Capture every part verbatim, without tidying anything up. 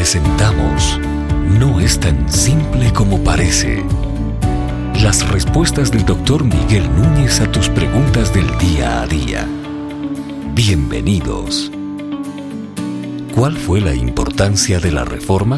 Presentamos No es tan simple como parece. Las respuestas del doctor Miguel Núñez a tus preguntas del día a día. Bienvenidos. ¿Cuál fue la importancia de la Reforma?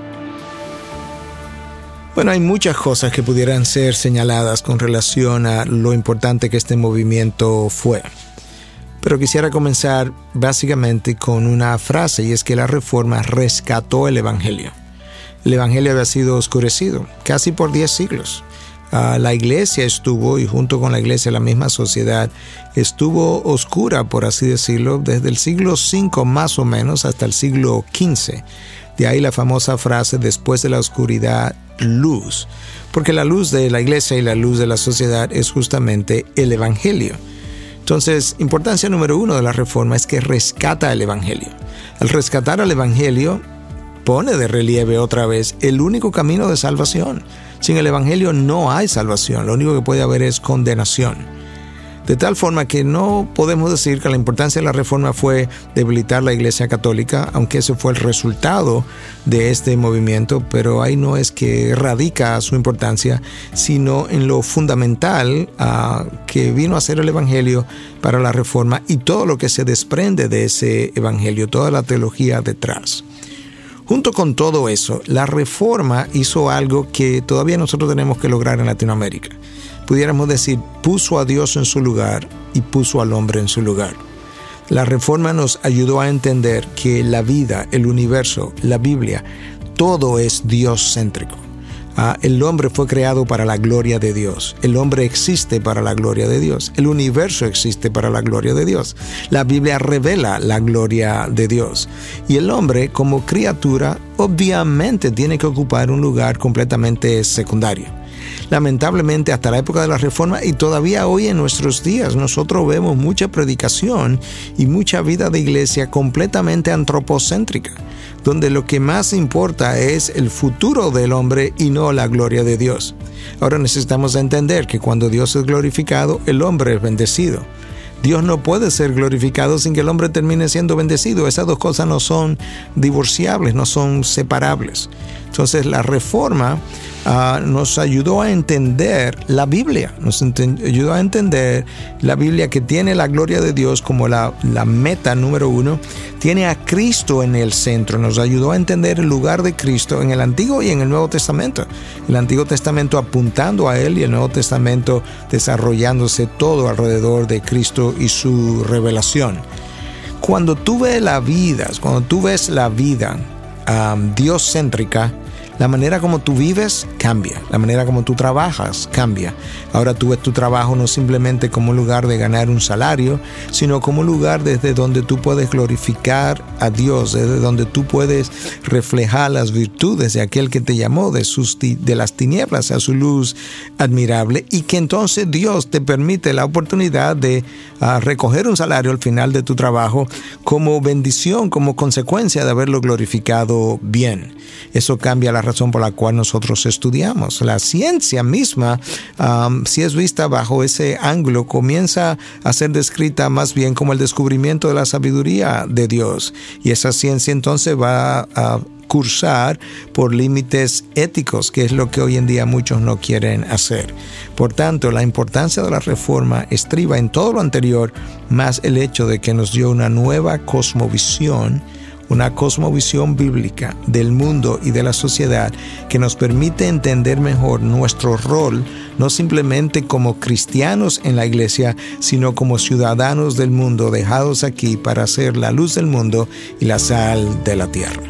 Bueno, hay muchas cosas que pudieran ser señaladas con relación a lo importante que este movimiento fue. Pero quisiera comenzar básicamente con una frase, y es que la Reforma rescató el Evangelio. El Evangelio había sido oscurecido casi por diez siglos. Uh, la iglesia estuvo, y junto con la iglesia la misma sociedad, estuvo oscura, por así decirlo, desde el siglo cinco más o menos hasta el siglo quince. De ahí la famosa frase, después de la oscuridad, luz. Porque la luz de la iglesia y la luz de la sociedad es justamente el Evangelio. Entonces, importancia número uno de la Reforma es que rescata el Evangelio. Al rescatar al Evangelio, pone de relieve otra vez el único camino de salvación. Sin el Evangelio no hay salvación, lo único que puede haber es condenación. De tal forma que no podemos decir que la importancia de la Reforma fue debilitar la Iglesia Católica, aunque ese fue el resultado de este movimiento, pero ahí no es que radica su importancia, sino en lo fundamental uh, que vino a ser el Evangelio para la Reforma y todo lo que se desprende de ese Evangelio, toda la teología detrás. Junto con todo eso, la Reforma hizo algo que todavía nosotros tenemos que lograr en Latinoamérica. Pudiéramos decir, puso a Dios en su lugar y puso al hombre en su lugar. La Reforma nos ayudó a entender que la vida, el universo, la Biblia, todo es Dios-céntrico. Ah, el hombre fue creado para la gloria de Dios. El hombre existe para la gloria de Dios. El universo existe para la gloria de Dios. La Biblia revela la gloria de Dios. Y el hombre, como criatura, obviamente tiene que ocupar un lugar completamente secundario. Lamentablemente, hasta la época de la Reforma y todavía hoy en nuestros días, nosotros vemos mucha predicación y mucha vida de iglesia completamente antropocéntrica, donde lo que más importa es el futuro del hombre y no la gloria de Dios. Ahora necesitamos entender que cuando Dios es glorificado, el hombre es bendecido. Dios no puede ser glorificado sin que el hombre termine siendo bendecido. Esas dos cosas no son divorciables, no son separables. Entonces la Reforma uh, nos ayudó a entender la Biblia, nos ent- ayudó a entender la Biblia, que tiene la gloria de Dios como la, la meta número uno, tiene a Cristo en el centro, nos ayudó a entender el lugar de Cristo en el Antiguo y en el Nuevo Testamento. El Antiguo Testamento apuntando a Él y el Nuevo Testamento desarrollándose todo alrededor de Cristo y su revelación. Cuando tú ves la vida, cuando tú ves la vida um, Dios-céntrica, la manera como tú vives cambia, la manera como tú trabajas cambia. Ahora tú ves tu trabajo no simplemente como un lugar de ganar un salario, sino como un lugar desde donde tú puedes glorificar a Dios, desde donde tú puedes reflejar las virtudes de aquel que te llamó de, sus, de las tinieblas a su luz admirable, y que entonces Dios te permite la oportunidad de uh, recoger un salario al final de tu trabajo como bendición, como consecuencia de haberlo glorificado bien. Eso cambia la razón por la cual nosotros estudiamos. La ciencia misma, um, si es vista bajo ese ángulo, comienza a ser descrita más bien como el descubrimiento de la sabiduría de Dios. Y esa ciencia entonces va a cursar por límites éticos, que es lo que hoy en día muchos no quieren hacer. Por tanto, la importancia de la Reforma estriba en todo lo anterior, más el hecho de que nos dio una nueva cosmovisión, una cosmovisión bíblica del mundo y de la sociedad que nos permite entender mejor nuestro rol, no simplemente como cristianos en la iglesia, sino como ciudadanos del mundo dejados aquí para ser la luz del mundo y la sal de la tierra.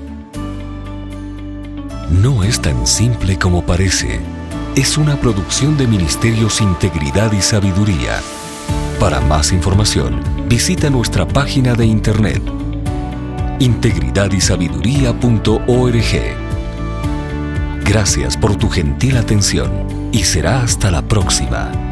No es tan simple como parece. Es una producción de Ministerios Integridad y Sabiduría. Para más información, visita nuestra página de internet integridad y sabiduría punto org. Gracias por tu gentil atención y será hasta la próxima.